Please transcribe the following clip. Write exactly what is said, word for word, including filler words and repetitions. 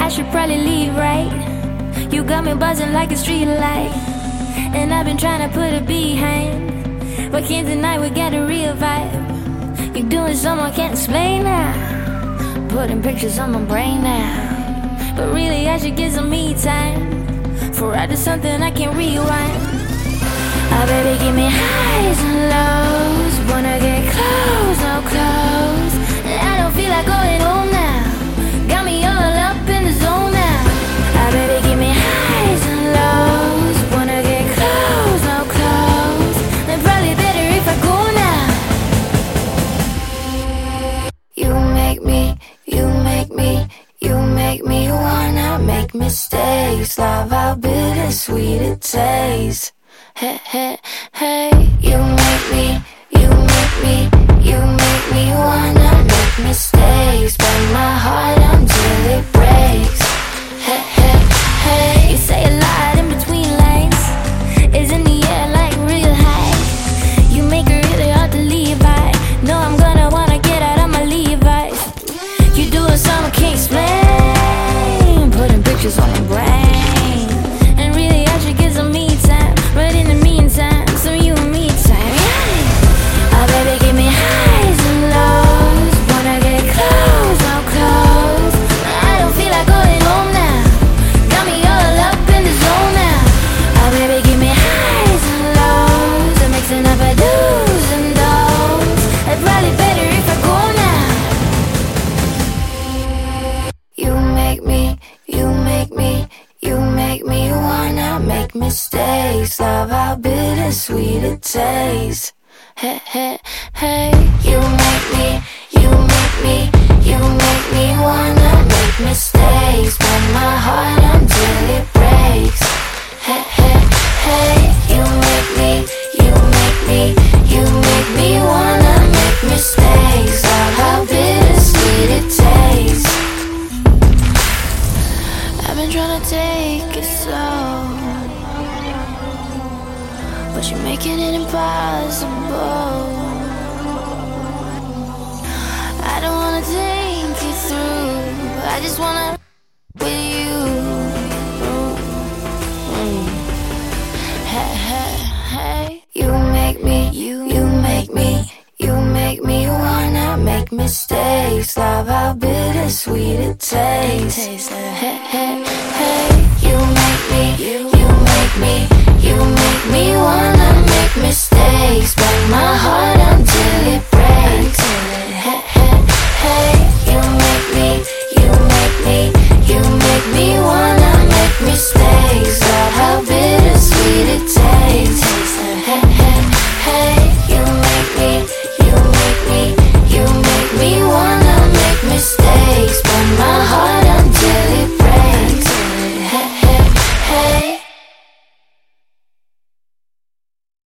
I should probably leave, right? You got me buzzing like a street light, and I've been trying to put it behind, but can't deny we got a real vibe. You're doing something I can't explain now, putting pictures on my brain now. But really I should get some me time, for I do something I can't rewind. Oh baby, give me highs and lows, wanna get close, no close. I don't feel like going home now, got me all up in the zone now. Oh baby, give me highs and lows, wanna get close, no close. Then probably better if I go now. You make me, you make me, you make me wanna make mistakes. Love how bittersweet it tastes. Hey, hey, hey, you make me, you make me, you make me wanna make mistakes. Break my heart until it breaks. Hey, hey, hey, you say a lot in between lines, it's in the air like real high. You make it really hard to leave. I know I'm gonna wanna get out of my Levi's. You doing something I can't explain, putting pictures on my brain, and really I should get some me time. But in the meantime, some you and me time. Oh baby, give me highs and lows, wanna get close, no close. I don't feel like going home now, got me all up in the zone now. Oh baby, give me highs and lows, I'm mixing up a do's and don'ts. It's probably better if I go now. You make me, you make me, you make me wanna make mistakes. Love how bittersweet it tastes. Hey, hey, hey, you make me, you make me, you make me wanna make mistakes. Break my heart until it breaks. Hey, hey, hey, you make me, you make me, you make me wanna make mistakes. Love how bittersweet it tastes. I've been trying to take it slow, but you're making it impossible. I don't wanna think it through, I just wanna with you. Mm. Hey, hey, hey. You make me, you, you make me, you make me wanna make mistakes. Love how bittersweet it tastes. Hey, hey, hey. You make me, you, you make me, you make me wanna make mistakes. Break my heart